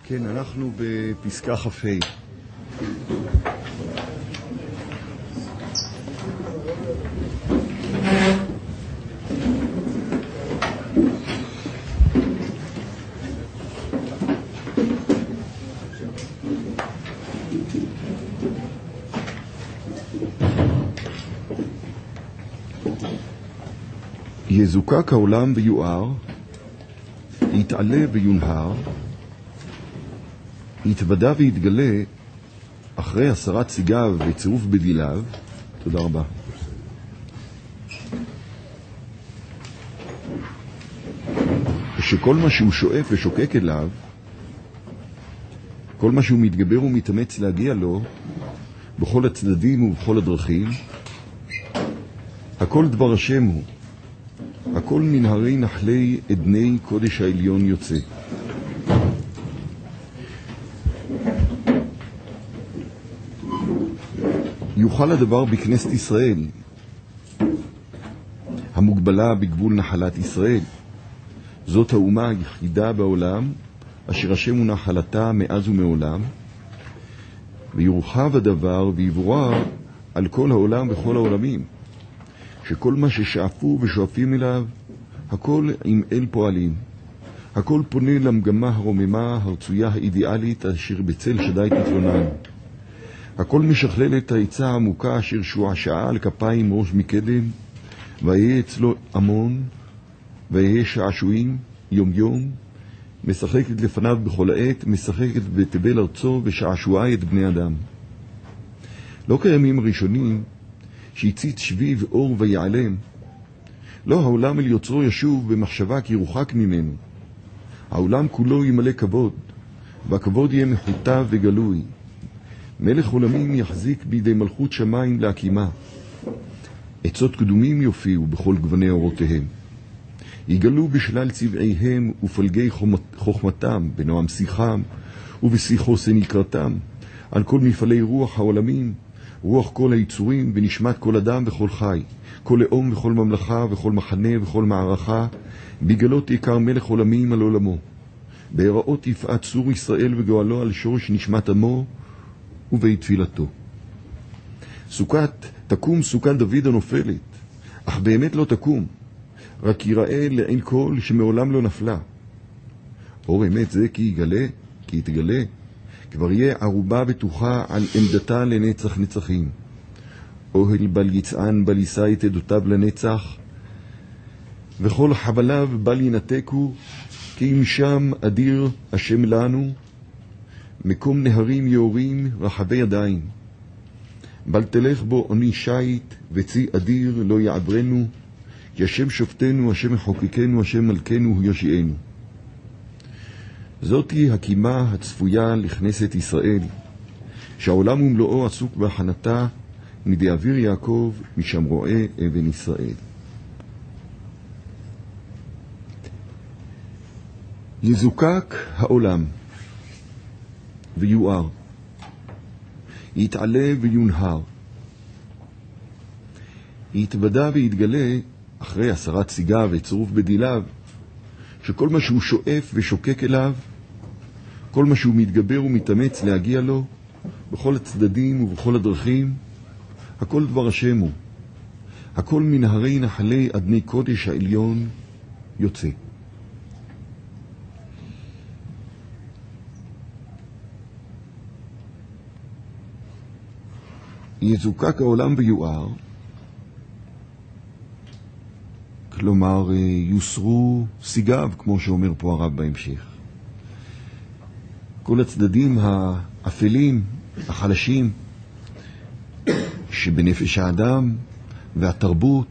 כן, אנחנו בפסקה כ"ה. יזוקק העולם ויואר, יתעלה ויונהר, יתוודע ויתגלה אחרי הסרת סיגיו וצירוף בדיליו. תודה רבה. שכל מה שהוא שואף ושוקק אליו, כל מה שהוא מתגבר ומתאמץ להגיע לו, בכל הצדדים ובכל הדרכים, הכל דבר השם הוא, הכל מנהרי נחלי עדני קודש העליון יוצא. יוכל הדבר בכנסת ישראל, המוגבלה בגבול נחלת ישראל. זאת האומה היחידה בעולם, אשר השם הוא נחלתה מאז ומעולם, ויורחב הדבר ויבורר על כל העולם וכל העולמים, שכל מה ששאפו ושואפים אליו, הכל עם אל פועלים. הכל פונה למגמה הרוממה, הרצויה, האידיאלית, אשר בצל שדי תתלונן. הכל משכלל את העצה העמוקה אשר שועשעה על כפיים ראש מקדם, ויהיה אצלו המון, ויהיה שעשועים יום יום, משחקת לפניו בכל העת, משחקת ותבל ארצו ושעשועי את בני אדם. לא קיימים ראשונים שהציץ שביב אור ויעלם. לא, העולם אל יוצרו ישוב במחשבה כי רוחק ממנו. העולם כולו ימלא כבוד, והכבוד יהיה מחוטב וגלוי. מלך עולמים יחזיק בידי מלכות שמיים להקימה. עצות קדומים יופיעו בכל גווני אורותיהם. יגלו בשלל צבעיהם ופלגי חוכמתם, בנועם שיחם ובשיחו סנקרתם, על כל מפעלי רוח העולמים, רוח כל היצורים ונשמת כל אדם וכל חי, כל לאום וכל ממלכה וכל מחנה וכל מערכה, בגלות יקר מלך עולמים על עולמו. בהיראות יפעת צור ישראל וגואלו על שורש נשמת עמו ובית תפילתו. תקום סוכת דוד הנופלת, אך באמת לא תקום, רק ייראה לעין כל שמעולם לא נפלה. אור אמת זה כי יתגלה, כבר יהיה ערובה בטוחה על עמדתה לנצח נצחים. אוהל בל יצען בל יישא את עדותיו לנצח, וכל חבליו בל ינתקו, כי אם שם אדיר השם לנו, מקום נהרים יורים רחבי ידיים. בל תלך בו עוני שייט וצי אדיר לא יעברנו, כי השם שופטנו, השם מחוקקנו, השם מלכנו הוא יושיענו. זאת היא הקימה הצפויה לכנסת ישראל, שהעולם ומלואו עסוק בהכנתה מדי אוויר יעקב, משם רואה אבן ישראל. יזוקק העולם ויואר, יתעלה ויונהר, יתוודע ויתגלה אחרי הסרת סיגיו וצירוף בדיליו, שכל מה שהוא שואף ושוקק אליו, כל מה שהוא מתגבר ומתאמץ להגיע לו, בכל הצדדים ובכל הדרכים, הכל דבר השם הוא, הכל מנהרי נחלי עדני קודש העליון יוצא. יזוקק העולם ויואר, כלומר יוסרו סיגיו, כמו שאומר פה הרב בהמשך. כל הצדדים האפלים, החלשים, שבנפש האדם והתרבות,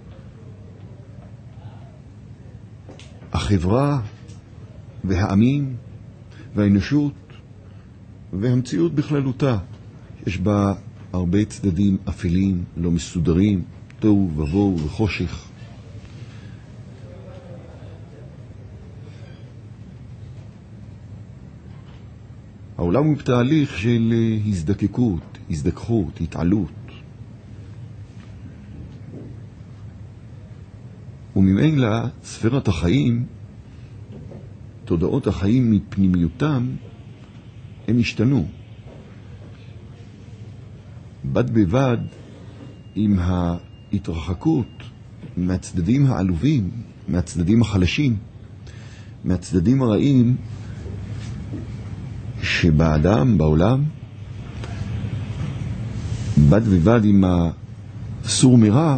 החברה והעמים והאנושות והמציאות בכללותה, יש בה הרבה צדדים אפלים, לא מסודרים, תוהו ובוהו וחושך. העולם הוא בתהליך של הזדקקות, הזדככות, התעלות. וממילא ספירת החיים, תודעות החיים מפנימיותם, הם השתנו. בד בבד עם ההתרחקות מהצדדים העלובים, מהצדדים החלשים, מהצדדים הרעים שבאדם, בעולם, בד בבד עם הסור מרע,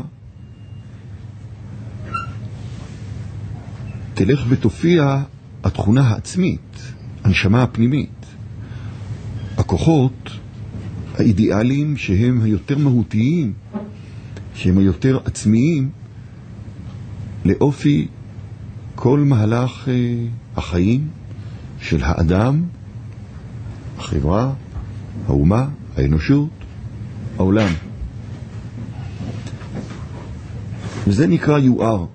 תלך ותופיע התכונה העצמית, הנשמה הפנימית, הכוחות, האידיאלים שהם היותר מהותיים, שהם היותר עצמיים, לאופי כל מהלך החיים של האדם, החברה, האומה, האנושות, העולם. וזה נקרא יואר.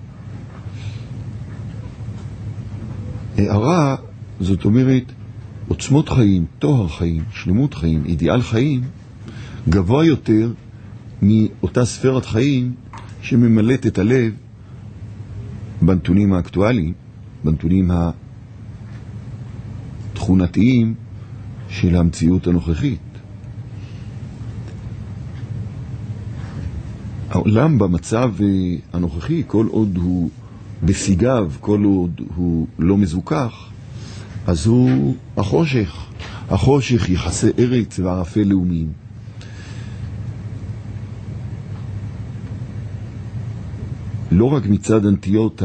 הערה, זאת אומרת, עוצמות חיים, תואר חיים, שלמות חיים, אידיאל חיים, גבוה יותר מאותה ספרת חיים שממלאת את הלב בנתונים האקטואליים, בנתונים התכונתיים של המציאות הנוכחית. העולם במצב הנוכחי, כל עוד הוא בסיגיו, כל עוד הוא לא מזוכח, אז הוא החושך. החושך יחסי ארץ וערפי לאומיים. לא רק מצד הנטיות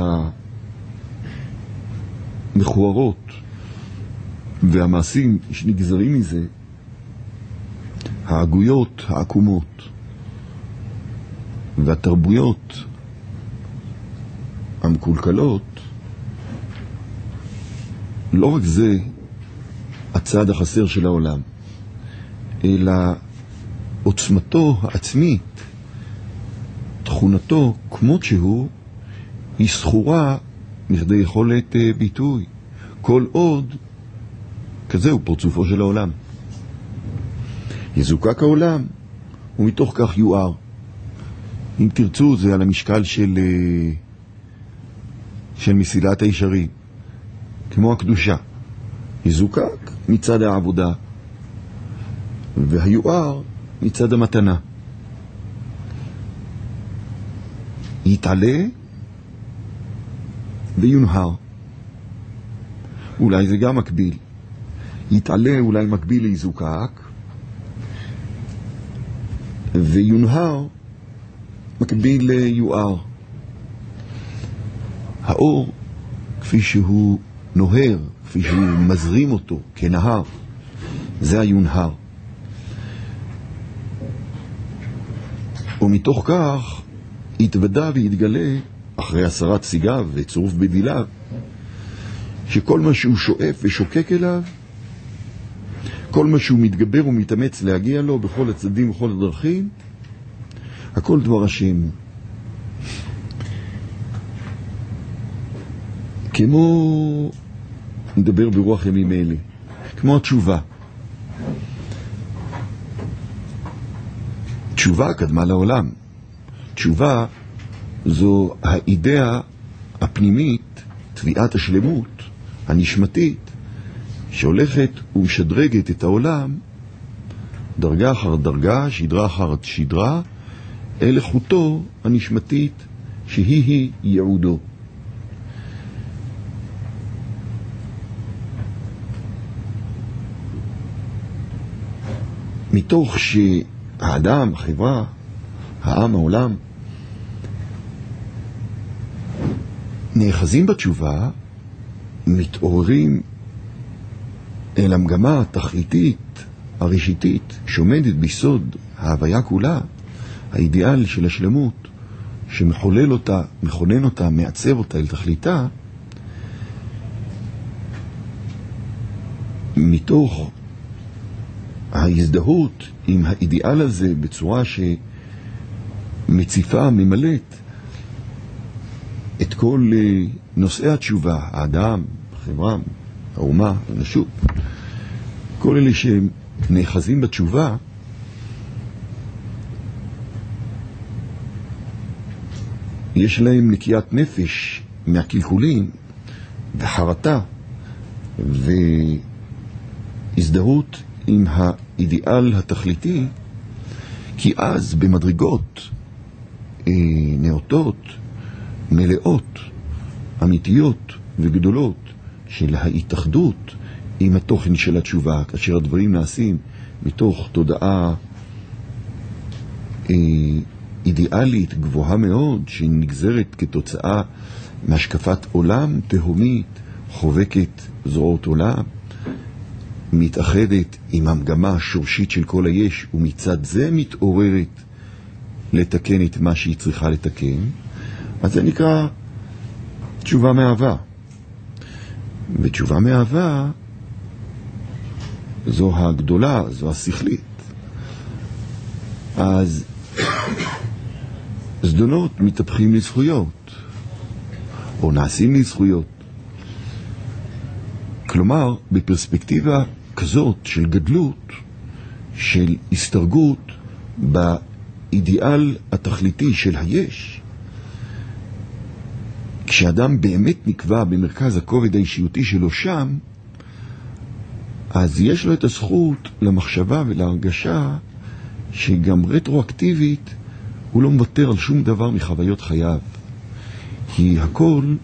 המכוערות והמעשים שנגזרים מזה, ההגויות העקומות והתרבויות המקולקלות, לא רק זה הצד החסר של העולם, אלא עוצמתו העצמית, תכונתו כמות שהוא, היא סחורה מכדי יכולת ביטוי. כל עוד כזהו פרצופו של העולם. יזוקק העולם, ומתוך כך יואר. אם תרצו, זה על המשקל של מסילת הישרים, כמו הקדושה. יזוקק מצד העבודה, והיואר מצד המתנה. יתעלה ויונהר. אולי זה גם מקביל. יתעלה אולי מקביל ליזוקק, ויונהר מקביל ליואר. האור, כפי שהוא נוהר, כפי שהוא מזרים אותו כנהר, זה היונהר. ומתוך כך יתוודע ויתגלה, אחרי הסרת סיגיו וצירוף בדיליו, שכל מה שהוא שואף ושוקק אליו, כל מה שהוא מתגבר ומתאמץ להגיע לו בכל הצדדים ובכל הדרכים, הכל דבר השם. כמו, נדבר ברוח ימים אלה, כמו התשובה. תשובה קדמה לעולם. תשובה זו האידאה הפנימית, תביעת השלמות, הנשמתית, שהולכת ומשדרגת את העולם, דרגה אחר דרגה, שדרה אחר שדרה, אל איכותו הנשמתית, שהיא ייעודו. מתוך שהאדם, החברה, העם, העולם, נאחזים בתשובה, מתעוררים אל המגמה התכליתית, הראשיתית, שעומדת ביסוד ההוויה כולה, האידיאל של השלמות, שמחולל אותה, מכונן אותה, מעצב אותה אל תכליתה, מתוך ההזדהות עם האידיאל הזה בצורה שמציפה, ממלאת את כל נושאי התשובה, האדם, החברה, האומה, האנושות, כל אלה שנאחזים בתשובה, יש להם נקיית נפש מהקלקולים וחרטה הזדהות עם האידיאל התכליתי, כי אז במדרגות נאותות, מלאות, אמיתיות וגדולות של ההתאחדות עם התוכן של התשובה, כאשר הדברים נעשים מתוך תודעה אידיאלית גבוהה מאוד, שנגזרת כתוצאה מהשקפת עולם תהומית, חובקת זרועות עולם, מתאחדת עם המגמה השורשית של כל היש, ומצד זה מתעוררת לתקן את מה שהיא צריכה לתקן. אז זה נקרא תשובה מאהבה. ותשובה מאהבה זו הגדולה, זו השכלית. אז זדונות מתהפכים לזכויות, או נעשים לזכויות. כלומר, בפרספקטיבה כזאת של גדלות, של הסתרגות באידיאל התכליתי של היש, כשאדם באמת נקבע במרכז הכובד האישיותי שלו שם, אז יש לו את הזכות למחשבה ולהרגשה שגם רטרואקטיבית הוא לא מוותר על שום דבר מחוויות חייו. כי הכל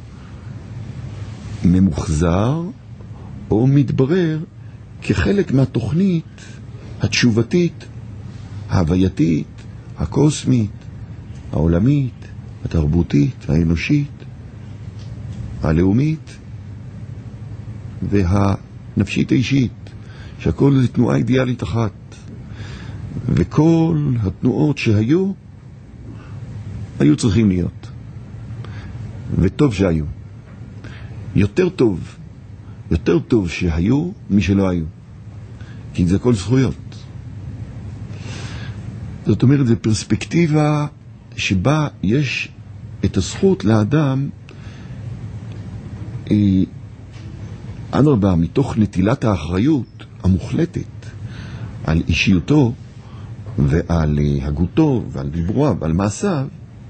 ממוחזר או מתברר כחלק מהתוכנית התשובתית, ההווייתית, הקוסמית, העולמית, התרבותית, האנושית, הלאומית והנפשית האישית, שהכל זה תנועה אידיאלית אחת. וכל התנועות שהיו, היו צריכים להיות. וטוב שהיו. יותר טוב שהיו משלא היו. כי זה כל זכויות. זאת אומרת, זה פרספקטיבה שבה יש את הזכות לאדם, אדרבה, מתוך נטילת האחריות המוחלטת על אישיותו ועל הגותו ועל דיבוריו ועל מעשיו,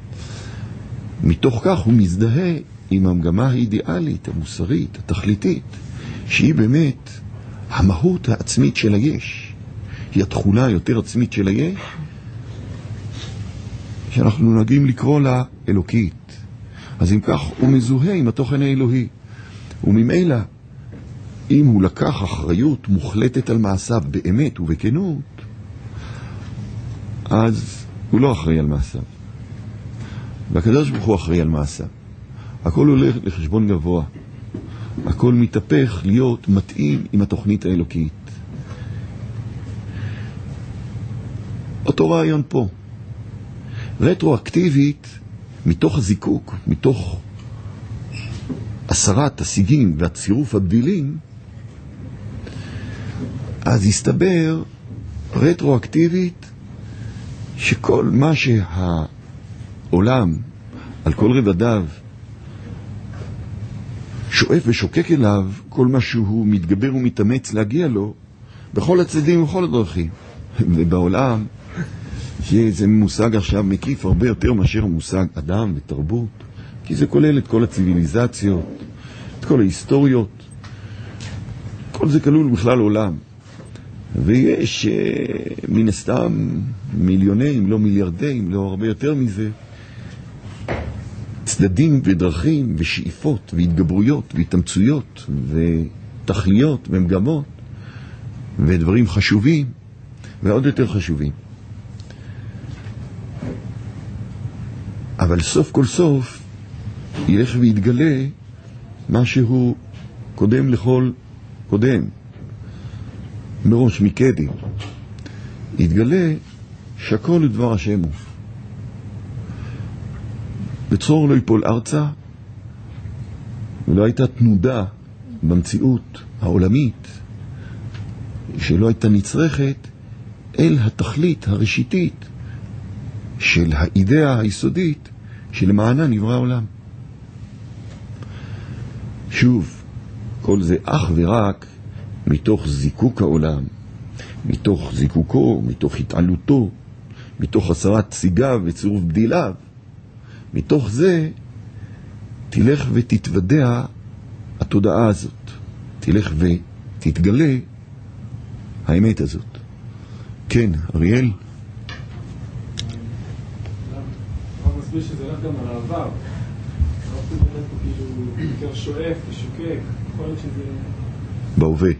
מתוך כך הוא מזדהה עם המגמה האידיאלית, המוסרית, התכליתית, שהיא באמת המהות העצמית של היש. היא התכונה היותר עצמית של היש, שאנחנו נוהגים לקרוא לה אלוקית. אז אם כך, הוא מזוהה עם התוכן האלוהי. וממילא, אם הוא לקח אחריות מוחלטת על מעשיו באמת ובכנות, אז הוא לא אחראי על מעשיו. והקדוש ברוך הוא אחראי על מעשיו. הכל הולך לחשבון גבוה. הכל מתהפך להיות מתאים עם התוכנית האלוקית. אותו רעיון פה. רטרואקטיבית, מתוך הזיקוק, מתוך הסרת השיגים והצירוף הבדילים, אז הסתבר רטרואקטיבית שכל מה שהעולם על כל רבדיו שואף ושוקק אליו, כל מה שהוא מתגבר ומתאמץ להגיע לו, בכל הצדדים ובכל הדרכים. ובעולם, שזה מושג עכשיו מקיף הרבה יותר מאשר המושג אדם ותרבות, כי זה כולל את כל הציביליזציות, את כל ההיסטוריות, כל זה כלול בכלל עולם. ויש מן הסתם מיליוני, אם לא מיליארדי, אם לא הרבה יותר מזה, צדדים ודרכים ושאיפות והתגברויות והתאמצויות ותכליות ומגמות ודברים חשובים ועוד יותר חשובים. אבל סוף כל סוף ילך ויתגלה משהו קודם לכל קודם, מראש מקדם. יתגלה שהכל לדבר השם הוא. בצרור לא ייפול ארצה, ולא הייתה תנודה במציאות העולמית שלא הייתה נצרכת אל התכלית הראשיתית של האידאה היסודית שלמענה נברא העולם. שוב, כל זה אך ורק מתוך זיקוק העולם, מתוך זיקוקו, מתוך התעלותו, מתוך הסרת ציגיו וצירוף בדיליו. מתוך זה תלך ותתוודע התודעה הזאת, תלך ותתגלה האמת הזאת. כן, אריאל? אני מסביר שזה הולך גם על העבר. לא רוצים לדעת פה כאילו יותר שואף ושוקק, יכול להיות שזה... בהווה.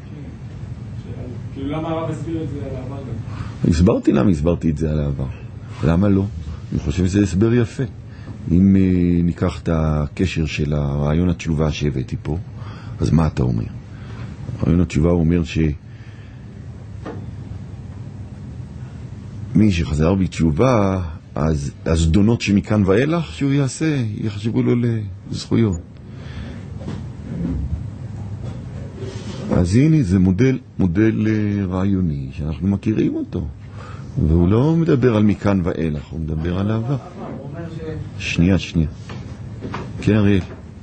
כאילו למה הרב הסביר את זה על העבר גם? הסברתי למה הסברתי את זה על העבר. למה לא? אני חושב שזה הסבר יפה. אם ניקח את הקשר של הרעיון התשובה שהבאתי פה, אז מה אתה אומר? רעיון התשובה אומר שמי שחזר בתשובה, אז הזדונות שמכאן ואילך שהוא יעשה, יחשבו לו לזכויות. אז הנה, זה מודל רעיוני שאנחנו מכירים אותו. והוא לא מדבר על מכאן ואילך, הוא מדבר על העבר. שנייה. כן, אריאל.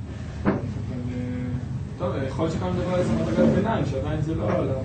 טוב, יכול להיות שכאן מדבר על איזה מדרגת ביניים, שעדיין זה לא על העבר.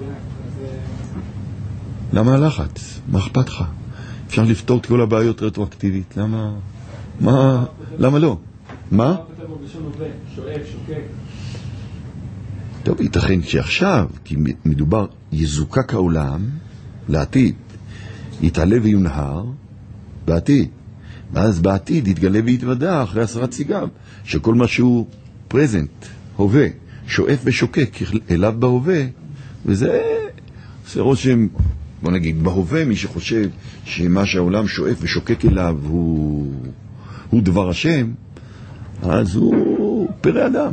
למה הלחץ? מה אכפת לך? אפשר לפתור את כל הבעיות רטרואקטיבית. למה לא? מה? שואף, שוקק. טוב, ייתכן שעכשיו, כי מדובר יזוקק העולם לעתיד, יתעלה ויונהר בעתיד. ואז בעתיד יתגלה ויתוודע אחרי 10 ציגיו, שכל מה שהוא פרזנט, הווה, שואף ושוקק אליו בהווה, וזה עושה רושם, בוא נגיד, בהווה מי שחושב שמה שהעולם שואף ושוקק אליו הוא דבר השם, אז הוא פרא אדם.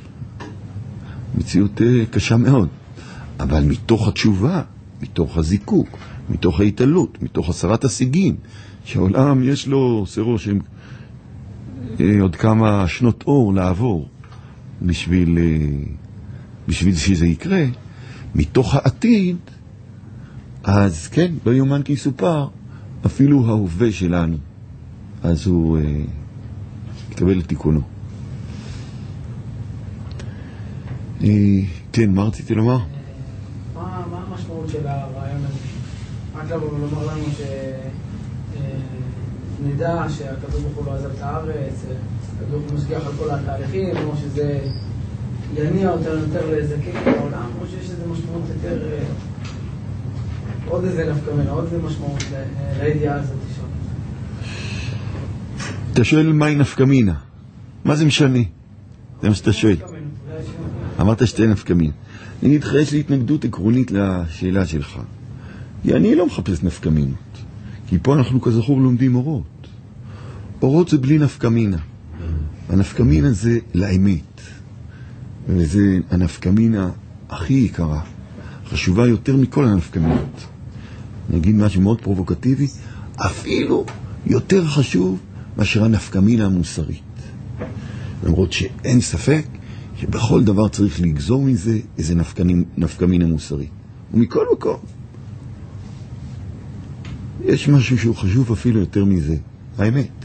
מציאות קשה מאוד. אבל מתוך התשובה, מתוך הזיקוק, מתוך ההתעלות, מתוך 10 השיגים, שהעולם יש לו סרו שהם עוד כמה שנות אור לעבור בשביל שזה יקרה, מתוך העתיד, אז כן, לא יומן כי סופר, אפילו ההווה שלנו, אז הוא יקבל את תיקונו. כן, מה רציתי לומר? מה המשמעות של הרעיון הזה? רק לומר לנו שנדע שהקדוש ברוך הוא לא עזב את הארץ, הקדוש ברוך הוא משגיח על כל התהליכים, או שזה יניע יותר לזקק את העולם, או שיש איזו משמעות יותר, עוד איזה נפקא מינה, עוד איזה משמעות לידיעה הזאת. אתה שואל מהי נפקא מינה? מה זה משנה? זה מה שאתה שואל. אמרת שתי נפקא מינה. אני אגיד לך, יש לי התנגדות עקרונית לשאלה שלך. אני לא מחפש נפקא מינות. כי פה אנחנו כזכור לומדים אורות. אורות זה בלי נפקא מינה. הנפקא מינה זה לאמת. וזה הנפקא מינה הכי יקרה. חשובה יותר מכל הנפקא מינות. אני אגיד משהו מאוד פרובוקטיבי. אפילו יותר חשוב מאשר הנפקא מינה המוסרית. למרות שאין ספק שבכל דבר צריך לגזור מזה איזה נפקא מינה מוסרית. ומכל מקום. יש משהו שהוא חשוב אפילו יותר מזה. האמת.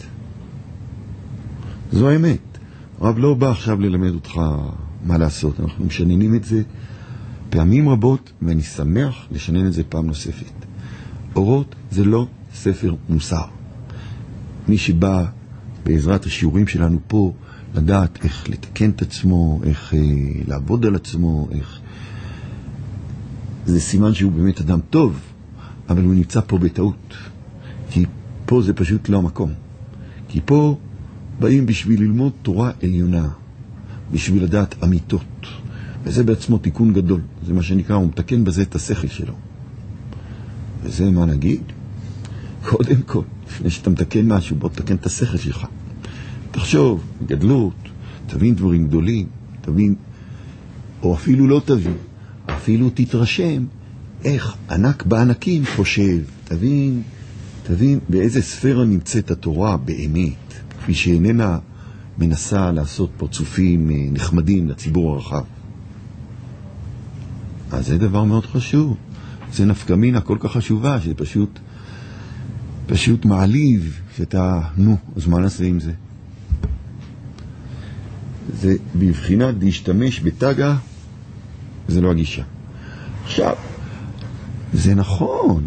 זו האמת. הרב לא בא עכשיו ללמד אותך מה לעשות. אנחנו משננים את זה פעמים רבות, ואני שמח לשנן את זה פעם נוספת. אורות זה לא ספר מוסר. מי שבא בעזרת השיעורים שלנו פה, לדעת איך לתקן את עצמו, איך לעבוד על עצמו, איך... זה סימן שהוא באמת אדם טוב, אבל הוא נמצא פה בטעות. כי פה זה פשוט לא המקום. כי פה באים בשביל ללמוד תורה עליונה, בשביל לדעת אמיתות. וזה בעצמו תיקון גדול. זה מה שנקרא, הוא מתקן בזה את השכל שלו. וזה מה נגיד? קודם כל, לפני שאתה מתקן משהו, בוא תתקן את השכל שלך. תחשוב, גדלות, תבין דברים גדולים, תבין, או אפילו לא תבין, אפילו תתרשם איך ענק בענקים חושב, תבין באיזה ספירה נמצאת התורה באמת, כפי שאיננה מנסה לעשות פרצופים נחמדים לציבור הרחב. אז זה דבר מאוד חשוב. זה נפקא מינה כל כך חשובה, שזה פשוט מעליב, שאתה, אז מה נעשה עם זה? זה בבחינת להשתמש בתגה, זה לא הגישה. עכשיו, זה נכון,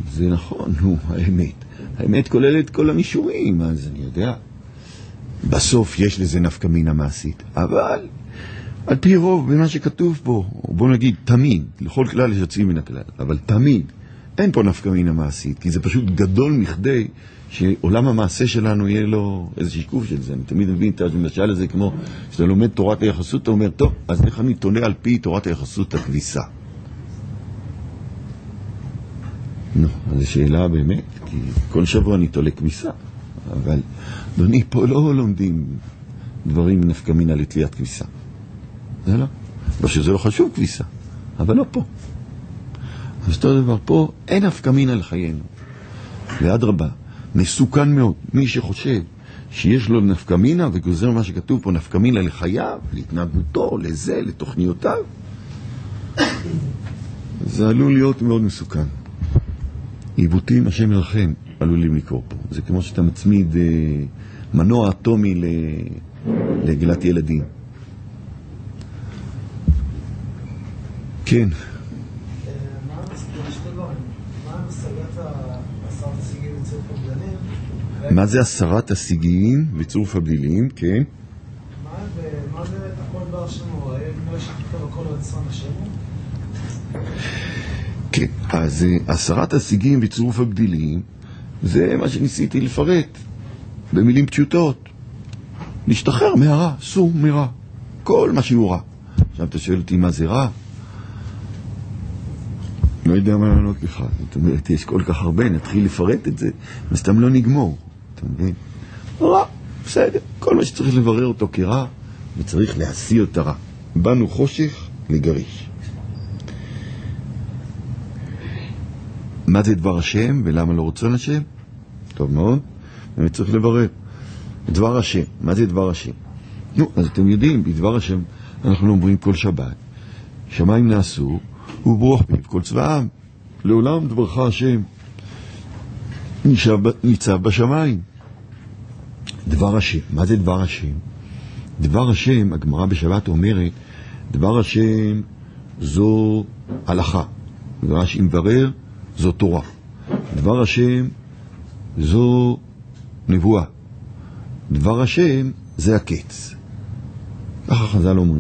האמת כוללת כל המישורים, אז אני יודע, בסוף יש לזה נפקא מינה מעשית, אבל על פי רוב במה שכתוב פה, בוא נגיד תמיד, לכל כלל יש יוצאים מן הכלל, אבל תמיד אין פה נפקא מינה מעשית, כי זה פשוט גדול מכדי שעולם המעשה שלנו יהיה לו איזה שיקוף של זה. אני תמיד מבין את המשל הזה, כמו שאתה לומד תורת היחסות, אתה אומר, טוב, אז איך אני תולה על פי תורת היחסות הכביסה? נו, אז זו שאלה באמת, כי כל שבוע אני תולה כביסה, אבל אדוני, פה לא לומדים דברים נפקא מינה לתליית כביסה. זה לא. לא שזה לא חשוב כביסה, אבל לא פה. אז אותו דבר, פה אין נפקא מינה לחיינו. ואדרבה, מסוכן מאוד. מי שחושב שיש לו נפקא מינה וגוזר מה שכתוב פה נפקא מינה לחייו, להתנהגותו, לזה, לתוכניותיו, זה עלול להיות מאוד מסוכן. עיוותים, השם ירחם, עלולים לקרוא פה. זה כמו שאתה מצמיד מנוע אטומי לגלת ילדים. כן. מה זה הסרת השיגים וצירוף הבדילים? כן. מה זה הכל בר שמו? האם לא שכתוב הכל רצון השם? כן, אז הסרת השיגים וצירוף הבדילים זה מה שניסיתי לפרט במילים פשוטות. להשתחרר מהרע, סור מרע, כל מה שהוא רע. עכשיו אתה שואל אותי מה זה רע? לא יודע מה לענות לך. זאת אומרת, יש כל כך הרבה, נתחיל לפרט את זה, וסתם לא נגמור. אתה מבין? רע, בסדר. כל מה שצריך לברר אותו כרע, וצריך להשיא את הרע. באנו חושך לגריש. מה זה דבר השם, ולמה לא רצון השם? טוב מאוד. אני צריך לברר. דבר השם. מה זה דבר השם? נו, אז אתם יודעים, בדבר השם אנחנו אומרים כל שבת. שמיים נעשו, וברוח פיו כל צבאם. לעולם דברך השם ניצב בשמיים. דבר השם. מה זה דבר השם? דבר השם, הגמרא בשבת אומרת, דבר השם זו הלכה. דבר השם מברר, זו תורה. דבר השם זו נבואה. דבר השם זה הקץ. ככה חז"ל אומרים.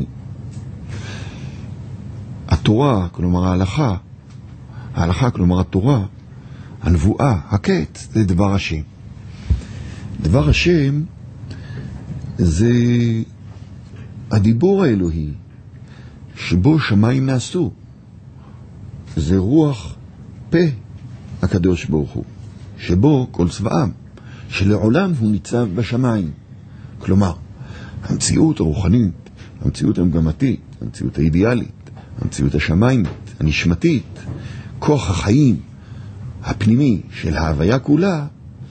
התורה, כלומר ההלכה, כלומר התורה, הנבואה, הקץ, זה דבר השם. דבר השם זה הדיבור האלוהי שבו שמיים נעשו. זה רוח פה הקדוש ברוך הוא, שבו כל צבאם, שלעולם הוא ניצב בשמיים. כלומר, המציאות הרוחנית, המציאות המגמתית, המציאות האידיאלית, המציאות השמיימית, הנשמתית, כוח החיים הפנימי של ההוויה כולה,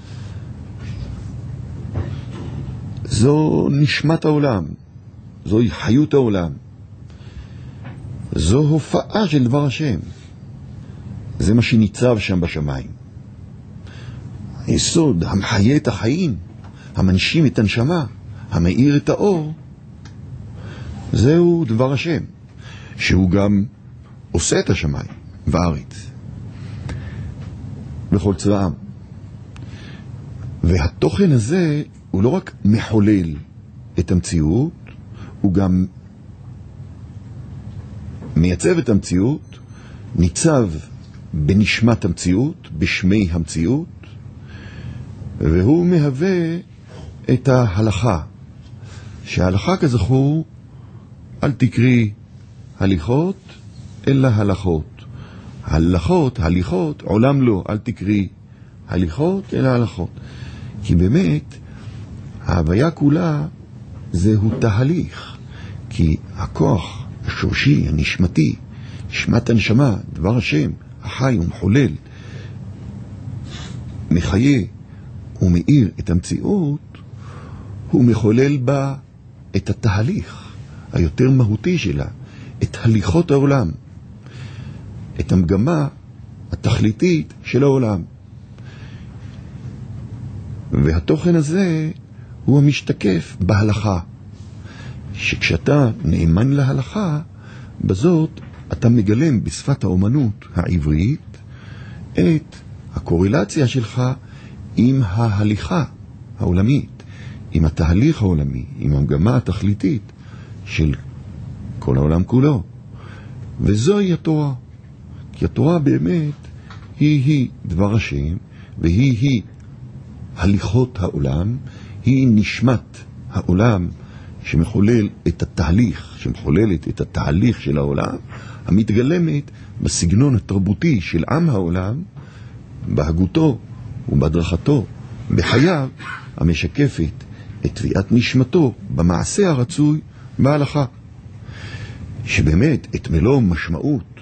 זו נשמת העולם, זוהי חיות העולם, זו הופעה של דבר השם. זה מה שניצב שם בשמיים. היסוד, המחיה את החיים, המנשים את הנשמה, המאיר את האור, זהו דבר השם, שהוא גם עושה את השמיים והארץ בכל צבאם. והתוכן הזה הוא לא רק מחולל את המציאות, הוא גם מייצב את המציאות, ניצב בנשמת המציאות, בשמי המציאות, והוא מהווה את ההלכה. שההלכה כזכור, אל תקרי הליכות, אלא הלכות. הליכות, עולם לא, אל תקרי הליכות, אלא הלכות. כי באמת, ההוויה כולה זהו תהליך. כי הכוח השורשי, הנשמתי, נשמת הנשמה, דבר השם, החי ומחולל, מחיה ומאיר את המציאות, הוא מחולל בה את התהליך היותר מהותי שלה, את הליכות העולם, את המגמה התכליתית של העולם. והתוכן הזה הוא המשתקף בהלכה, שכשאתה נאמן להלכה, בזאת אתה מגלם בשפת האומנות העברית את הקורלציה שלך עם ההליכה העולמית, עם התהליך העולמי, עם המגמה התכליתית של כל העולם כולו. וזוהי התורה. כי התורה באמת היא דבר השם, והיא הליכות העולם, היא נשמת העולם שמחולל את התהליך, שמחוללת את התהליך של העולם, המתגלמת בסגנון התרבותי של עם העולם, בהגותו ובהדרכתו, בחייו, המשקפת את תביעת נשמתו במעשה הרצוי בהלכה. שבאמת את מלוא משמעות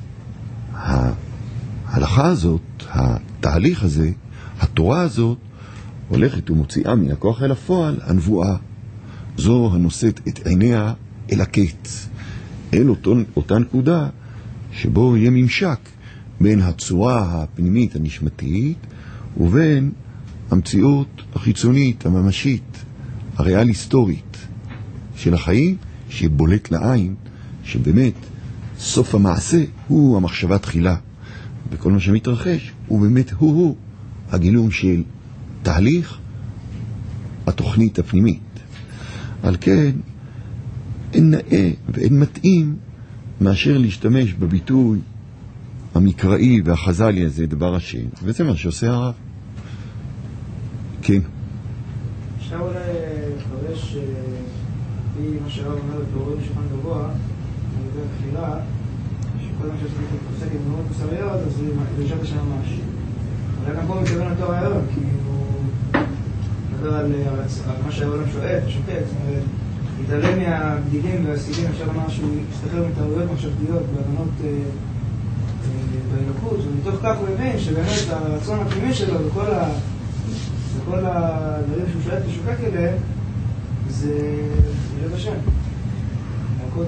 ההלכה הזאת, התהליך הזה, התורה הזאת, הולכת ומוציאה מן הכוח אל הפועל הנבואה. זו הנושאת את עיניה אל הקץ, אל אותה נקודה שבו יהיה ממשק בין הצורה הפנימית הנשמתית ובין המציאות החיצונית, הממשית, הריאל היסטורית של החיים, שבולט לעין, שבאמת סוף המעשה הוא המחשבה תחילה, וכל מה שמתרחש הוא באמת הוא הגילום של תהליך התוכנית הפנימית. על כן אין נאה ואין מתאים מאשר להשתמש בביטוי המקראי והחז"לי הזה, דבר השם, וזה מה שעושה הרב. כן. אפשר אולי לפרש לפי מה שהרב אומר בתיאוריה בשולחן גבוה, על ידי התפילה, שכל מה שעושה מתעסק עם נאמות מוסריות, אז זה דרישת השם ממש. אבל גם פה מתכוון אותו הרעיון, כי הוא מדבר על מה שהעולם שואף, שוקט, זאת אומרת, להתעלם מהבדידים והסיגים, אפשר לומר שהוא יסתכל מטעויות מחשבתיות, בהבנות באלוקות, ומתוך כך הוא הבין שבאמת הרצון הפנימי שלו וכל הדברים שהוא שואף ושוקק אליהם זה ירד השם, הקודש.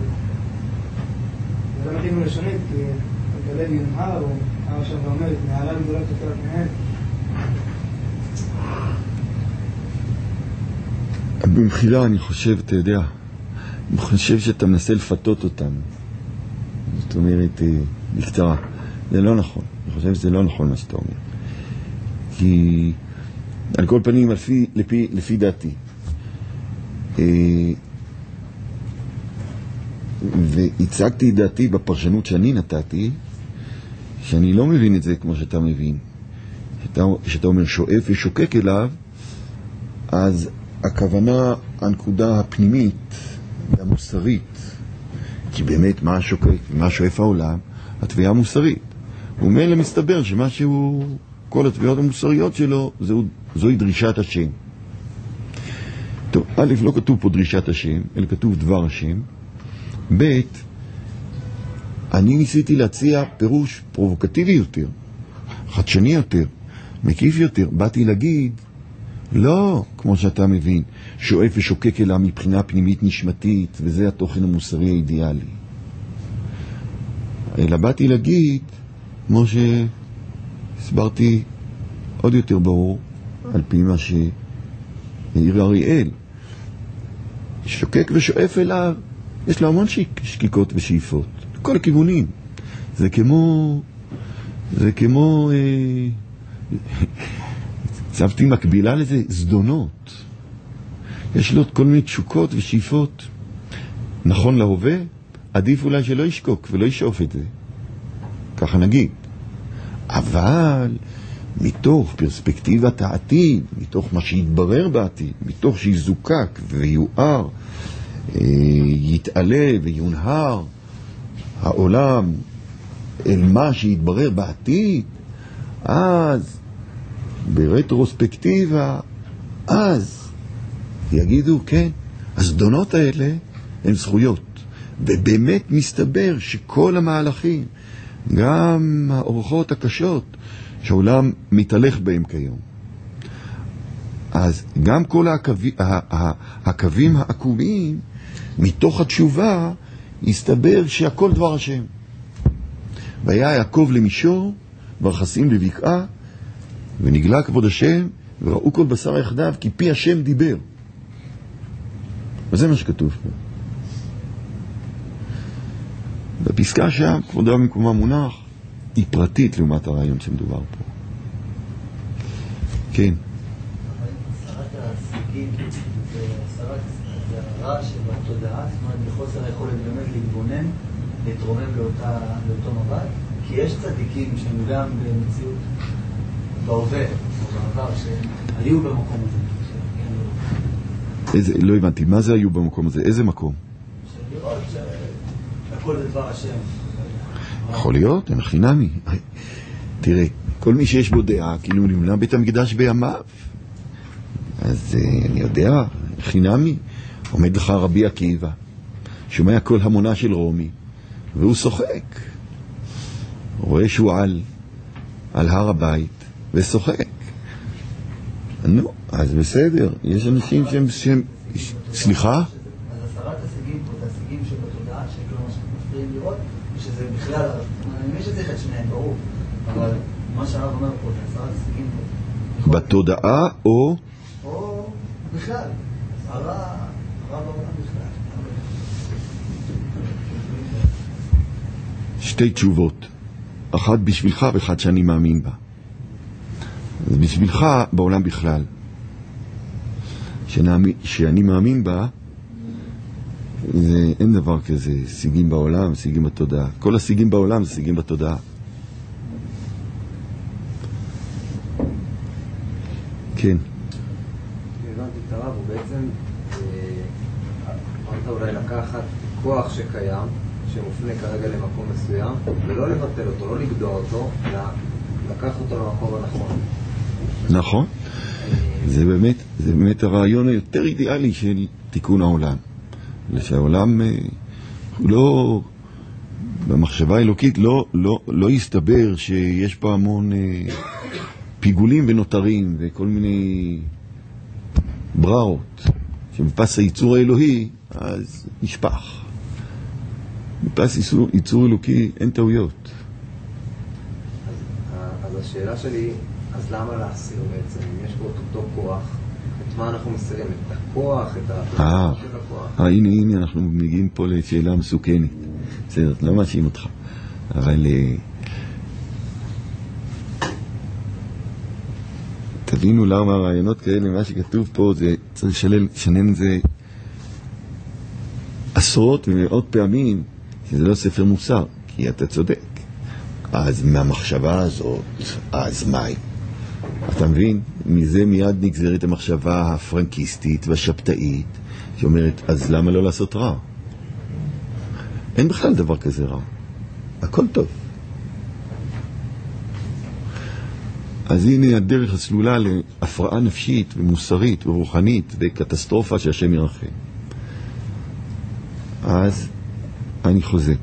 זה לא מתאים לשונית, כי הגלב ינהר, או הרב שם ואומרת, נערה גדולה תתקלת מהם. במחילה אני חושב, אתה יודע, אני חושב שאתה מנסה לפתות אותם. זאת אומרת, בקצרה. זה לא נכון. אני חושב שזה לא נכון מה שאתה אומר. כי על כל פנים, לפי דעתי, והצגתי את דעתי בפרשנות שאני נתתי, שאני לא מבין את זה כמו שאתה מבין. שאתה אומר שואף ושוקק אליו, אז הכוונה, הנקודה הפנימית והמוסרית, כי באמת מה השוקק ומה שואף העולם, התביעה המוסרית. הוא מילא מסתבר שמשהו, כל התביעות המוסריות שלו, זוהי דרישת השם. טוב, א', לא כתוב פה דרישת השם, אלא כתוב דבר השם. ב', אני ניסיתי להציע פירוש פרובוקטיבי יותר, חדשני יותר, מקיף יותר. באתי להגיד, לא, כמו שאתה מבין, שואף ושוקק אליו מבחינה פנימית נשמתית, וזה התוכן המוסרי האידיאלי. אלא באתי להגיד, כמו שהסברתי עוד יותר ברור, על פי מה שהעיר אריאל, שוקק ושואף אליו, יש לו המון שקיקות ושאיפות, כל הכיוונים. זה כמו צבתי מקבילה לזה, זדונות. יש לו כל מיני תשוקות ושאיפות. נכון להווה, עדיף אולי שלא ישקוק ולא ישאוף את זה. ככה נגיד. אבל מתוך פרספקטיבת העתיד, מתוך מה שיתברר בעתיד, מתוך שיזוקק ויואר, יתעלה ויונהר העולם אל מה שיתברר בעתיד, אז ברטרוספקטיבה, אז יגידו, כן, הזדונות האלה הן זכויות. ובאמת מסתבר שכל המהלכים, גם האורחות הקשות שהעולם מתהלך בהם כיום, אז גם כל הקווים העקומים, מתוך התשובה, יסתבר שהכל דבר השם. והיה יעקב למישור, ורכסים לבקעה, ונגלה כבוד השם, וראו כל בשר יחדיו, כי פי השם דיבר. וזה מה שכתוב פה. בפסקה שם, כבודה במקומה מונח, היא פרטית לעומת הרעיון שמדובר פה. כן. שרת הסיגים, זה הסתרה שבתודעה, זאת אומרת, בחוסר היכולת באמת להתבונן, להתרומם לאותו מבט, כי יש צדיקים שהם גם במציאות בהווה, או בעבר, שהיו במקום הזה. לא הבנתי, מה זה היו במקום הזה? איזה מקום? לראות שהכל זה דבר השם. יכול להיות, אין חינמי. תראה, כל מי שיש בו דעה, כאילו נמנע בית המקדש בימיו. אז אני יודע, חינמי, עומד לך רבי עקיבא, שומע כל המונה של רומי, והוא שוחק. רואה שהוא על הר הבית, ושוחק. נו, אז בסדר, יש אנשים שהם... סליחה? אז הסרת השיגים פה, את השיגים שבתודעה, שכלום מה שאנחנו מפריעים לראות, ושזה בכלל, אני מבין שזה אחד שניהם, ברור, אבל מה שהרב אומר פה, את הסרת השיגים פה... בתודעה או... או בכלל, הרע בעולם בכלל. שתי תשובות, אחת בשבילך ואחת שאני מאמין בה. אז בשבילך בעולם בכלל, שאני מאמין בה, אין דבר כזה, שיגים בעולם, שיגים בתודעה. כל השיגים בעולם זה שיגים בתודעה. כן. הבנתי את הרב, הוא בעצם אמרת אולי לקחת כוח שקיים, שמופנה כרגע למקום מסוים, ולא לבטל אותו, לא לגדוע אותו, אלא לקח אותו למקום הנכון. נכון. זה באמת הרעיון היותר אידיאלי של תיקון העולם. שהעולם לא, במחשבה האלוקית לא יסתבר שיש פה המון פיגולים ונותרים וכל מיני בראות. שמפס הייצור האלוהי, אז נשפח. מפס ייצור אלוקי אין טעויות. אז השאלה שלי, אז למה להסיר בעצם? אם יש פה אותו כוח, את מה אנחנו מסירים? את הכוח, את הפרק של הכוח? הנה, אנחנו מגיעים פה לשאלה מסוכנת. בסדר, לא מאשים אותך. אבל תבינו למה הרעיונות כאלה, מה שכתוב פה, זה צריך לשנן את זה עשרות ומאות פעמים, שזה לא ספר מוסר, כי אתה צודק. אז מהמחשבה הזאת, אז מהי? אתה מבין? מזה מיד נגזרת המחשבה הפרנקיסטית והשבתאית, שאומרת, אז למה לא לעשות רע? אין בכלל דבר כזה רע. הכל טוב. אז הנה הדרך הסלולה להפרעה נפשית ומוסרית ורוחנית וקטסטרופה שהשם ירחם. אז אני חוזר.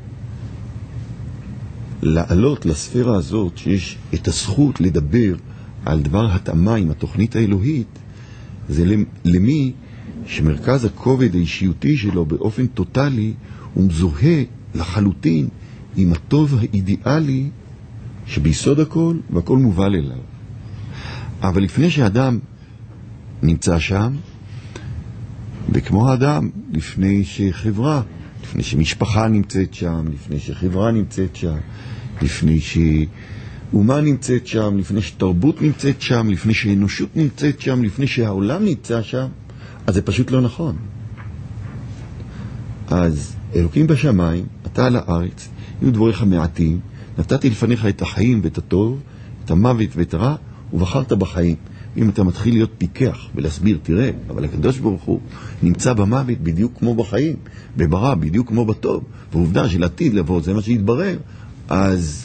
לעלות לספירה הזאת שיש את הזכות לדבר על דבר התאמה עם התוכנית האלוהית, זה למי שמרכז הכובד האישיותי שלו באופן טוטלי הוא מזוהה לחלוטין עם הטוב האידיאלי שביסוד הכל והכל מובל אליו. אבל לפני שאדם נמצא שם, וכמו האדם, לפני שחברה, לפני שמשפחה נמצאת שם, לפני שחברה נמצאת שם, לפני שאומה נמצאת שם, לפני שתרבות נמצאת שם, לפני שאנושות נמצאת שם, לפני שהעולם נמצא שם, אז זה פשוט לא נכון. אז אלוקים בשמיים, אתה על הארץ, יהיו דבריך מעטים, נתתי לפניך את החיים ואת הטוב, את המוות ואת הרע, ובחרת בחיים. אם אתה מתחיל להיות פיקח ולהסביר, תראה, אבל הקדוש ברוך הוא נמצא במוות בדיוק כמו בחיים, בברע בדיוק כמו בטוב, ועובדה של עתיד לבוא, זה מה שהתברר, אז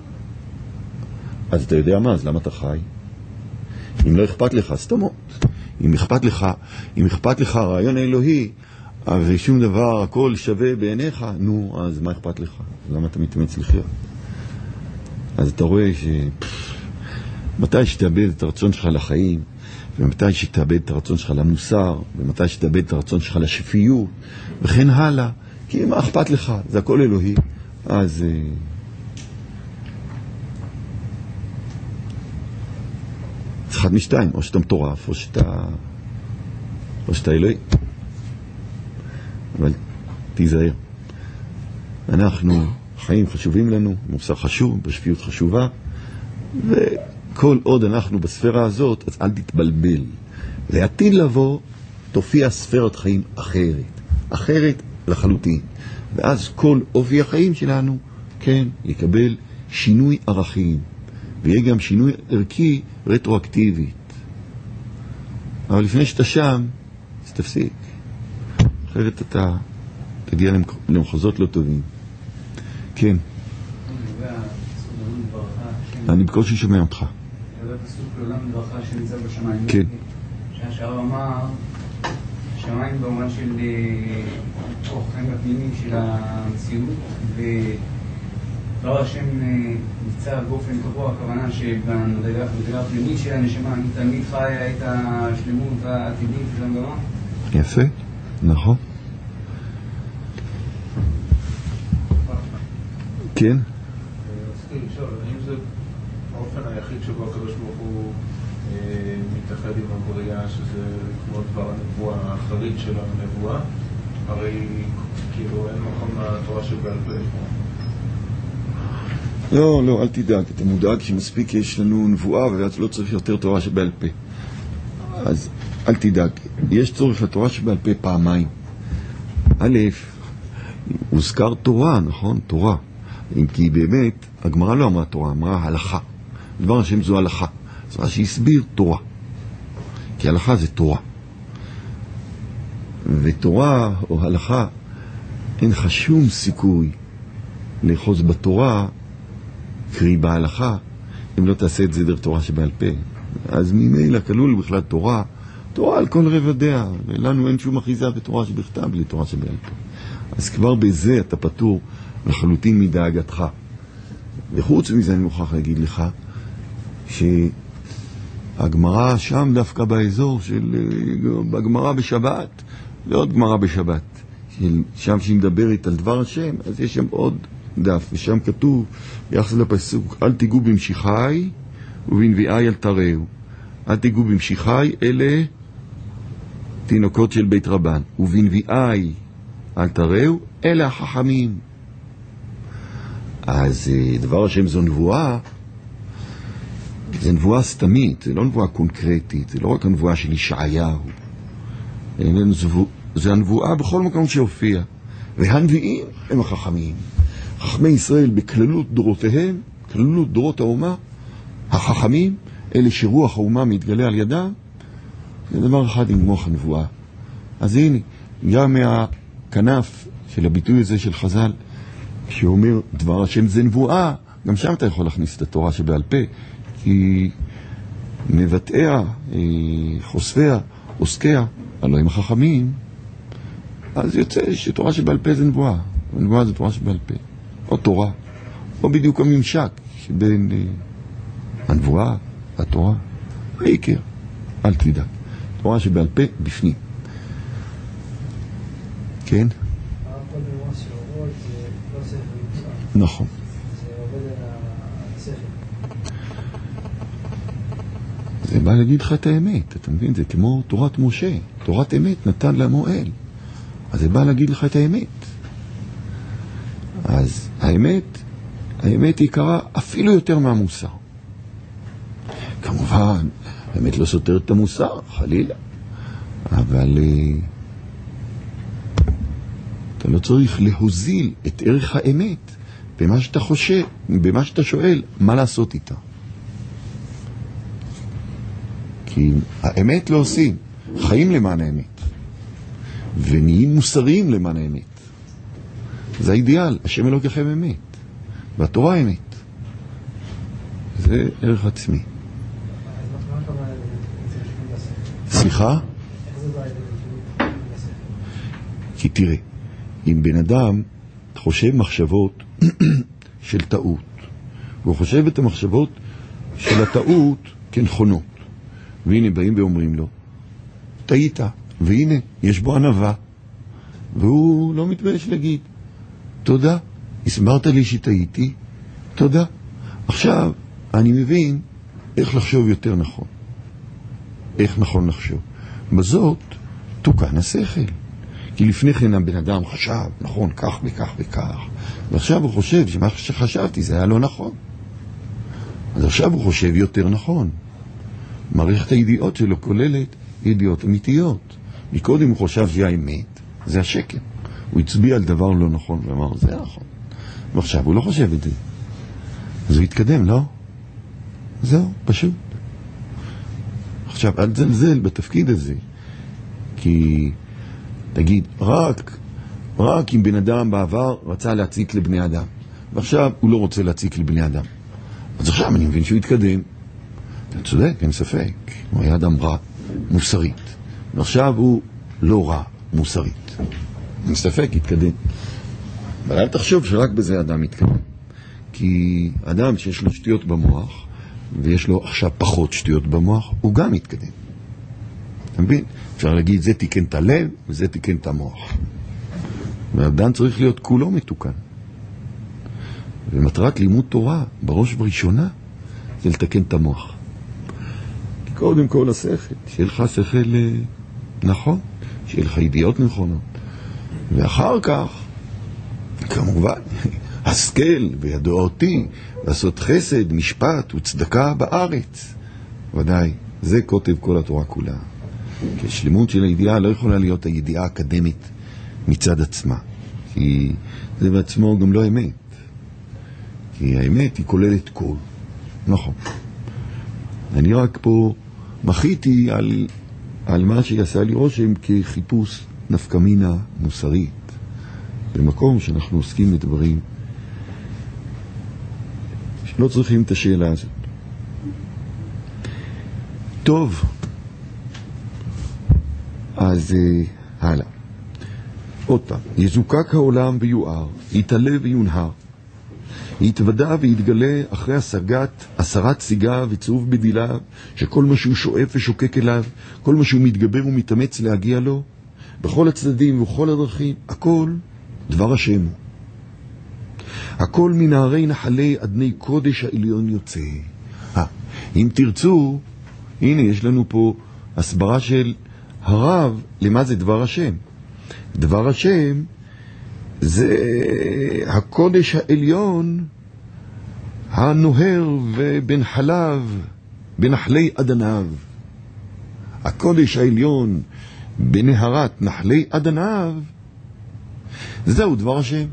אתה יודע מה, אז למה אתה חי? אם לא אכפת לך, אז תמות. אם אכפת לך הרעיון האלוהי, אבל שום דבר, הכל שווה בעיניך, נו, אז מה אכפת לך? למה אתה מתאמץ לחיות? אז אתה רואה מתי שתאבד את הרצון שלך לחיים, ומתי שתאבד את הרצון שלך למוסר, ומתי שתאבד את הרצון שלך לשפיות, וכן הלאה, כי מה אכפת לך? זה הכל אלוהי. אז אחד משתיים, או שאתה מטורף, או שאתה אלוהי. אבל תיזהר. אנחנו, חיים חשובים לנו, מוסר חשוב, בשפיות חשובה, וכל עוד אנחנו בספירה הזאת, אז אל תתבלבל. לעתיד לבוא, תופיע ספירת חיים אחרת. אחרת לחלוטין. ואז כל אופי החיים שלנו, כן, יקבל שינוי ערכים, ויהיה גם שינוי ערכי רטרואקטיבית. אבל לפני שאתה שם, אז תפסיק. אחרת אתה תגיע למחוזות לא טובים. כן. אני בקושי שומע אותך. זה פסוק לעולם ברכה שנמצא בשמיים. כן. שהרב אמר, שמיים במובן של אורחים הפנימי של המציאות, ודבר השם נמצא באופן קבוע, הכוונה שבמדרגה הפנימית של הנשמה, היא תמיד חיה את השלמות העתידית של המגמה. יפה, נכון. כן? רציתי לשאול, האם זה האופן היחיד שבו הקדוש ברוך הוא מתאחד עם הבריאה, שזה כמו דבר הנבואה, החריד של הנבואה? הרי כאילו אין מקום לתורה שבעל פה. לא, אל תדאג, אתה מודאג שמספיק יש לנו נבואה ואז לא צריך יותר תורה שבעל פה. אז אל תדאג, יש צורך לתורה שבעל פה פעמיים. א', הוזכר תורה, נכון? תורה. אם כי באמת, הגמרא לא אמרה תורה, אמרה הלכה. דבר השם זו הלכה. זאת אומרת שהסביר תורה. כי הלכה זה תורה. ותורה או הלכה, אין לך שום סיכוי לאחוז בתורה, קרי בהלכה, אם לא תעשה את זה דרך תורה שבעל פה. אז ממילא כלול בכלל תורה, תורה על כל רבדיה, ולנו אין שום אחיזה בתורה שבכתב בלי תורה שבעל פה. אז כבר בזה אתה פטור לחלוטין מדאגתך. וחוץ מזה אני מוכרח להגיד לך שהגמרא שם דווקא באזור של הגמרא בשבת, לא עוד גמרא בשבת, שם שהיא מדברת על דבר השם, אז יש שם עוד דף, ושם כתוב ביחס לפסוק, אל תיגעו במשיחי ובנביאי אל תראו. אל תיגעו במשיחי, אלה תינוקות של בית רבן, ובנביאי אל תראו, אלה החכמים. אז דבר השם זו נבואה, זה נבואה סתמית, זה לא נבואה קונקרטית, זה לא רק הנבואה של ישעיהו, זה הנבואה בכל מקום שהופיע. והנביאים הם החכמים, חכמי ישראל בכללות דורותיהם, כללות דורות האומה, החכמים, אלה שרוח האומה מתגלה על ידם, זה דבר אחד עם מוח הנבואה. אז הנה, גם מהכנף של הביטוי הזה של חז"ל, שאומר דבר השם זה נבואה, גם שם אתה יכול להכניס את התורה שבעל פה, כי מבטאיה, חושפיה, עוסקיה, הלוא הם החכמים, אז יוצא שתורה שבעל פה זה נבואה, ונבואה זה תורה שבעל פה, או תורה, או בדיוק הממשק שבין הנבואה, התורה, העיקר, אל תדאג, תורה שבעל פה בפנים. כן? נכון. זה עובד על השכל. זה בא להגיד לך את האמת, אתה מבין? זה כמו תורת משה, תורת אמת נתן למועל. אז זה בא להגיד לך את האמת. אז האמת היא קרה אפילו יותר מהמוסר. כמובן, האמת לא סותרת את המוסר, חלילה. אבל אתה לא צריך להוזיל את ערך האמת במה שאתה חושב, במה שאתה שואל, מה לעשות איתה. כי האמת לא עושים, חיים למען האמת, ונהיים מוסריים למען האמת. זה האידיאל, השם אלוקיכם אמת, והתורה אמת. זה ערך עצמי. סליחה? כי תראה, אם בן אדם חושב מחשבות של טעות, והוא חושב את המחשבות של הטעות כנכונות, והנה באים ואומרים לו, טעית, והנה יש בו ענווה, והוא לא מתבייש להגיד, תודה, הסברת לי שטעיתי, תודה. עכשיו אני מבין איך לחשוב יותר נכון, איך נכון לחשוב. בזאת תוקן השכל. כי לפני כן הבן אדם חשב, נכון, כך וכך וכך, ועכשיו הוא חושב שמה שחשבתי זה היה לא נכון. אז עכשיו הוא חושב יותר נכון. מערכת הידיעות שלו כוללת ידיעות אמיתיות. מקודם הוא חושב שהיא האמת, זה השקר. הוא הצביע על דבר לא נכון ואמר, זה נכון. ועכשיו הוא לא חושב את זה. אז הוא התקדם, לא? זהו, פשוט. עכשיו, אל תזלזל בתפקיד הזה. כי, תגיד, רק אם בן אדם בעבר רצה להציק לבני אדם. ועכשיו הוא לא רוצה להציק לבני אדם. אז עכשיו אני מבין שהוא התקדם. אתה צודק, אין ספק. הוא היה אדם רע, מוסרית. ועכשיו הוא לא רע, מוסרית. אין ספק, התקדם. אבל אל תחשוב שרק בזה אדם מתקדם. כי אדם שיש לו שטויות במוח, ויש לו עכשיו פחות שטויות במוח, הוא גם מתקדם. אתה מבין? אפשר להגיד, זה תיקן את הלב, וזה תיקן את המוח. והאדם צריך להיות כולו מתוקן. ומטרת לימוד תורה, בראש ובראשונה, זה לתקן את המוח. כי קודם כל השכל, שיהיה לך שכל נכון, שיהיה לך ידיעות נכונות. ואחר כך, כמובן, השכל וידעותי, לעשות חסד, משפט וצדקה בארץ. ודאי, זה כותב כל התורה כולה. כי השלמות של הידיעה לא יכולה להיות הידיעה האקדמית מצד עצמה. כי זה בעצמו גם לא אמת. כי האמת היא כוללת כל. נכון. אני רק פה מחיתי על מה שעשה לי רושם כחיפוש נפקמינה מוסרית. במקום שאנחנו עוסקים בדברים שלא צריכים את השאלה הזאת. טוב. אז הלאה. עוד פעם. יזוקק העולם ויואר, יתעלה ויונהר. יתוודע ויתגלה אחרי הסרת סיגה וצרוב בדילה, שכל מה שהוא שואף ושוקק אליו, כל מה שהוא מתגבר ומתאמץ להגיע לו, בכל הצדדים ובכל הדרכים, הכל דבר השם. הכל מנהרי נחלי אדני קודש העליון יוצא. אם תרצו, הנה יש לנו פה הסברה של הרב למה זה דבר השם. דבר השם זה הקודש העליון הנוהר ובן חלב בנחלי אדניו. הקודש העליון בנהרת נחלי אדניו, זהו דבר השם.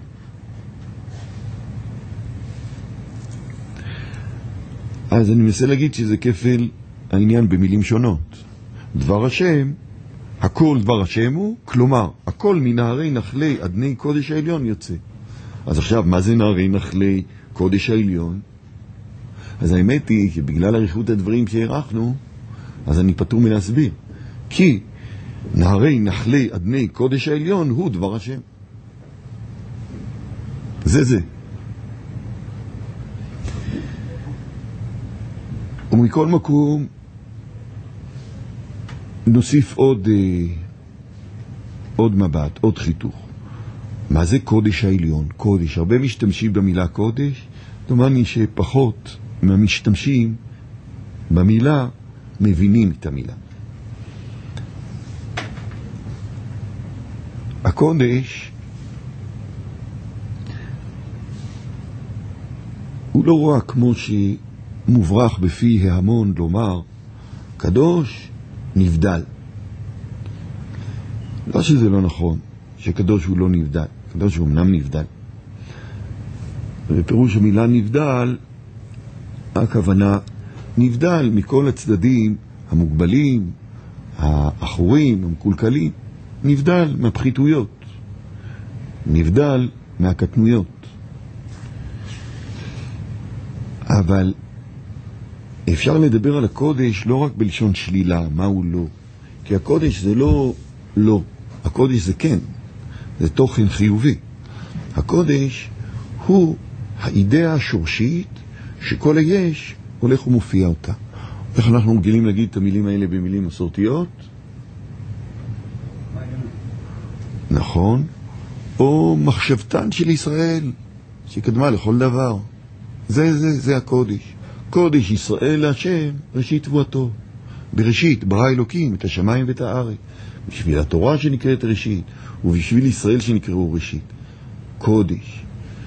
אז אני מנסה להגיד שזה כפל העניין במילים שונות. דבר השם, הכל דבר השם הוא, כלומר, הכל מנהרי נחלי אדני קודש העליון יוצא. אז עכשיו, מה זה נהרי נחלי קודש העליון? אז האמת היא, שבגלל עריכות הדברים שהערכנו, אז אני פטור מלהסביר. כי נהרי נחלי אדני קודש העליון הוא דבר השם. זה. ומכל מקום, נוסיף עוד מבט, עוד חיתוך. מה זה קודש העליון? קודש. הרבה משתמשים במילה קודש, דומני שפחות מהמשתמשים במילה מבינים את המילה. הקודש הוא לא רק כמו שמוברח בפי ההמון לומר קדוש נבדל. לא שזה לא נכון שקדוש הוא לא נבדל, קדוש הוא אמנם נבדל. ופירוש המילה נבדל, הכוונה נבדל מכל הצדדים המוגבלים, האחורים, המקולקלים, נבדל מהפחיתויות, נבדל מהקטנויות. אבל אפשר לדבר על הקודש לא רק בלשון שלילה, מה הוא לא. כי הקודש זה לא. הקודש זה כן. זה תוכן חיובי. הקודש הוא האידאה השורשית שכל היש הולך ומופיע אותה. איך אנחנו מגילים להגיד את המילים האלה במילים מסורתיות? נכון. או מחשבתן של ישראל שקדמה לכל דבר. זה הקודש. קודש ישראל להשם ראשית תבואתו. בראשית ברא אלוקים את השמיים ואת הארץ. בשביל התורה שנקראת ראשית, ובשביל ישראל שנקראו ראשית. קודש.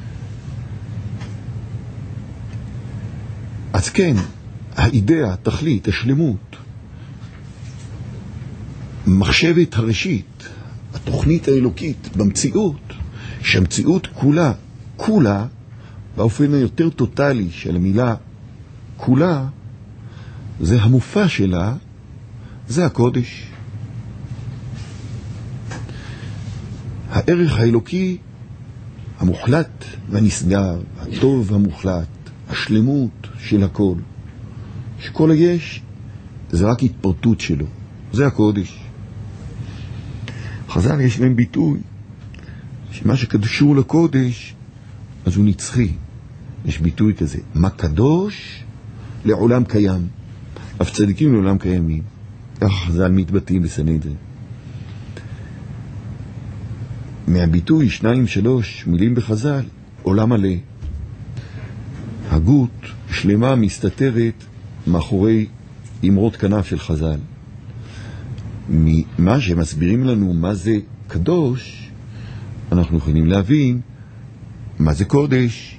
אז כן, האידאה, התכלית, השלמות, מחשבת הראשית, התוכנית האלוקית במציאות, שהמציאות כולה, באופן היותר טוטלי של המילה כולה, זה המופע שלה, זה הקודש. הערך האלוקי המוחלט והנסגר, הטוב המוחלט, השלמות של הכל, שכל היש זה רק התפרטות שלו, זה הקודש. חז"ל יש להם ביטוי שמה שקשור לקודש אז הוא נצחי. יש ביטוי כזה, מה קדוש לעולם קיים, אף צדיקים לעולם קיימים. כך חז"ל מתבטאים בסנהדרין. מהביטוי 2-3 מילים בחז"ל, עולם מלא. הגות שלמה מסתתרת מאחורי אמרות כנף של חז"ל. ממה שמסבירים לנו מה זה קדוש, אנחנו יכולים להבין מה זה קודש.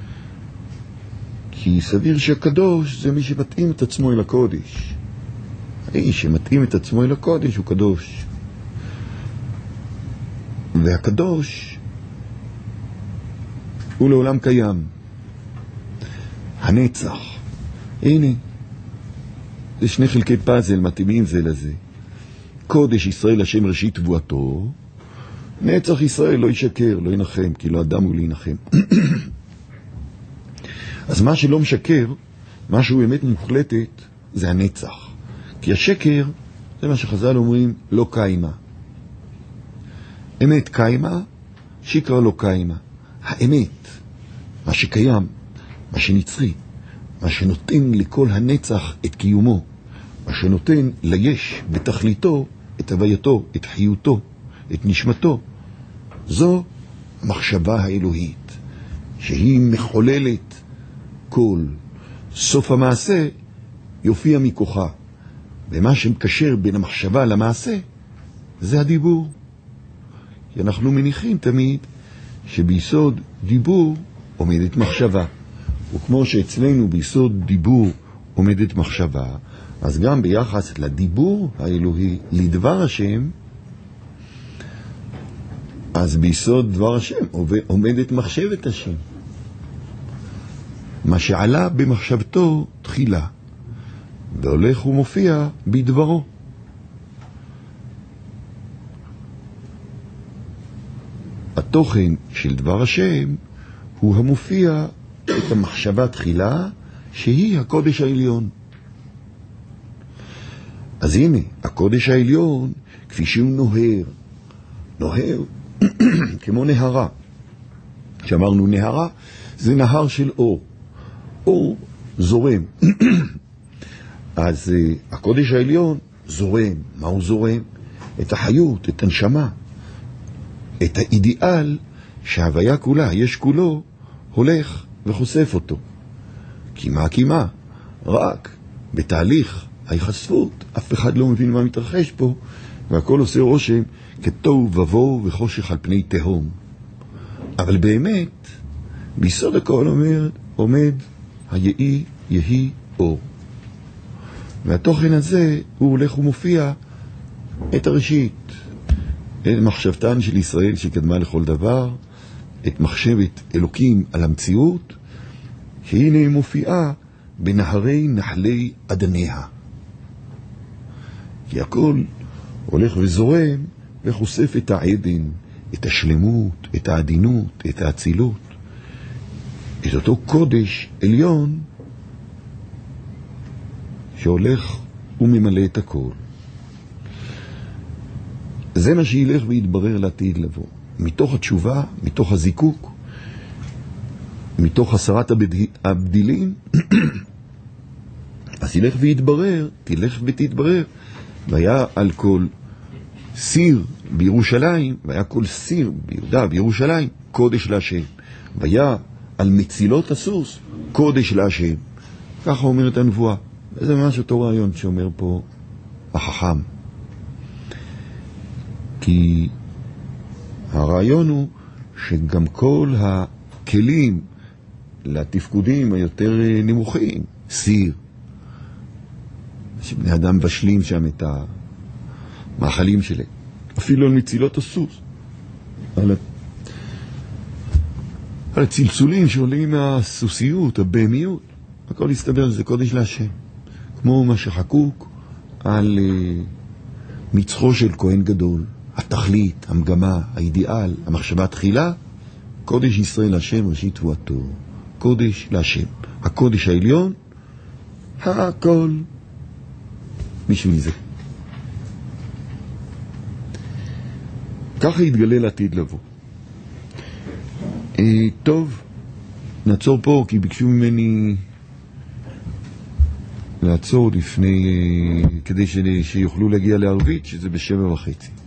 כי סביר שהקדוש זה מי שמתאים את עצמו אל הקודש. האיש שמתאים את עצמו אל הקודש הוא קדוש. והקדוש הוא לעולם קיים. הנצח. הנה, זה שני חלקי פאזל מתאימים זה לזה. קודש ישראל השם ראשית תבואתו, נצח ישראל לא ישקר, לא ינחם, כי לא אדם הוא להנחם. אז מה שלא משקר, מה שהוא אמת מוחלטת, זה הנצח. כי השקר, זה מה שחז"ל אומרים, לא קיימה. אמת קיימה, שקר לא קיימה. האמת, מה שקיים, מה שנצחי, מה שנותן לכל הנצח את קיומו, מה שנותן ליש בתכליתו את הווייתו, את חיותו, את נשמתו, זו המחשבה האלוהית, שהיא מחוללת כל. סוף המעשה יופיע מכוחה, ומה שמקשר בין המחשבה למעשה זה הדיבור. כי אנחנו מניחים תמיד שביסוד דיבור עומדת מחשבה, וכמו שאצלנו ביסוד דיבור עומדת מחשבה, אז גם ביחס לדיבור האלוהי, לדבר השם, אז ביסוד דבר השם עומדת מחשבת השם. מה שעלה במחשבתו תחילה, והולך ומופיע בדברו. התוכן של דבר השם הוא המופיע את המחשבה תחילה, שהיא הקודש העליון. אז הנה, הקודש העליון, כפי שהוא נוהר כמו נהרה. כשאמרנו נהרה, זה נהר של אור זורם. אז הקודש העליון זורם. מה הוא זורם? את החיות, את הנשמה, את האידיאל שההוויה כולה, יש כולו, הולך וחושף אותו. כי מה? רק בתהליך ההיחשפות, אף אחד לא מבין מה מתרחש פה, והכל עושה רושם כתוהו ובוהו וחושך על פני תהום. אבל באמת, ביסוד הכל עומד יהי אור. והתוכן הזה הוא הולך ומופיע את הראשית, את מחשבתן של ישראל שקדמה לכל דבר, את מחשבת אלוקים על המציאות, שהנה היא מופיעה בנהרי נחלי אדניה. כי הכל הולך וזורם וחושף את העדן, את השלמות, את העדינות, את האצילות, את אותו קודש עליון שהולך וממלא את הכל. זה מה שילך ויתברר לעתיד לבוא. מתוך התשובה, מתוך הזיקוק, מתוך הסרת הבדילים, אז ילך ויתברר, תלך ותתברר. והיה על כל סיר בירושלים, והיה כל סיר ביהודה בירושלים, קודש להשם. והיה על מצילות הסוס, קודש להשם. ככה אומרת הנבואה. וזה ממש אותו רעיון שאומר פה החכם. כי הרעיון הוא שגם כל הכלים לתפקודים היותר נמוכים, סיר, שבני אדם בשלים שם את המאכלים שלהם, אפילו על מצילות הסוס, על הצלצולים שעולים מהסוסיות, הבהמיות, הכל הסתבר שזה קודש להשם. כמו מה שחקוק על מצחו של כהן גדול, התכלית, המגמה, האידיאל, המחשבה תחילה, קודש ישראל להשם ראשית תבואתו. קודש להשם, הקודש העליון, הכל בשביל זה. ככה יתגלה לעתיד לבוא. טוב, נעצור פה כי ביקשו ממני לעצור לפני, כדי שיוכלו להגיע לערבית, שזה ב7:30.